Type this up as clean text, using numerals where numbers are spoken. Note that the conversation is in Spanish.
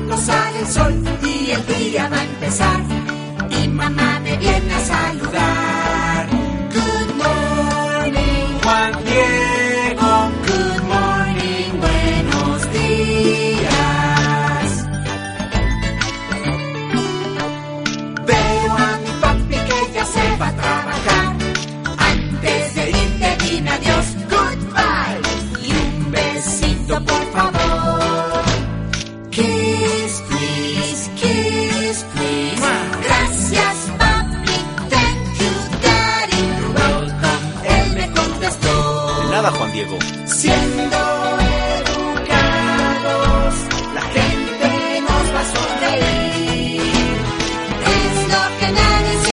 pronto sale el sol y el día va a empezar. Y mamá me viene a saludar. Good morning, Juan Diego. Good morning, buenos días. Veo a mi papi que ya se va a trabajar. Antes de irte dime adiós, goodbye. Y un besito por favor. Kiss, please, kiss, please. Gracias, papi, thank you, daddy. You're welcome, él me contestó. De nada, Juan Diego. Siendo